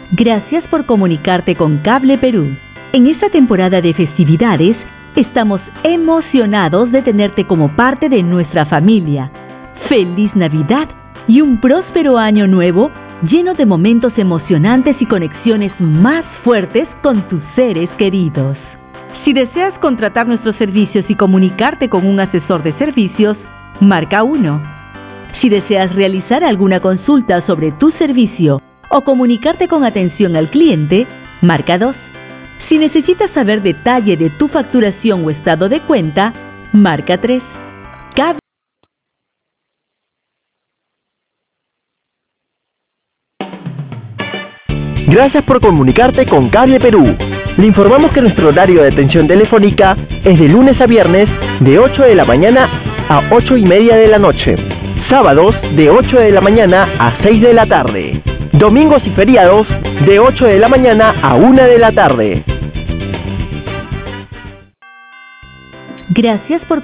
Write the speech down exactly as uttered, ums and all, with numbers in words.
Gracias por comunicarte con Cable Perú. En esta temporada de festividades, estamos emocionados de tenerte como parte de nuestra familia. ¡Feliz Navidad y un próspero año nuevo lleno de momentos emocionantes y conexiones más fuertes con tus seres queridos! Si deseas contratar nuestros servicios y comunicarte con un asesor de servicios, marca uno. Si deseas realizar alguna consulta sobre tu servicio o comunicarte con atención al cliente, marca dos. Si necesitas saber detalle de tu facturación o estado de cuenta, marca tres. Cable. Gracias por comunicarte con Cable Perú. Le informamos que nuestro horario de atención telefónica es de lunes a viernes de ocho de la mañana a ocho y media de la noche. Sábados de ocho de la mañana a seis de la tarde. Domingos y feriados de ocho de la mañana a una de la tarde. Gracias por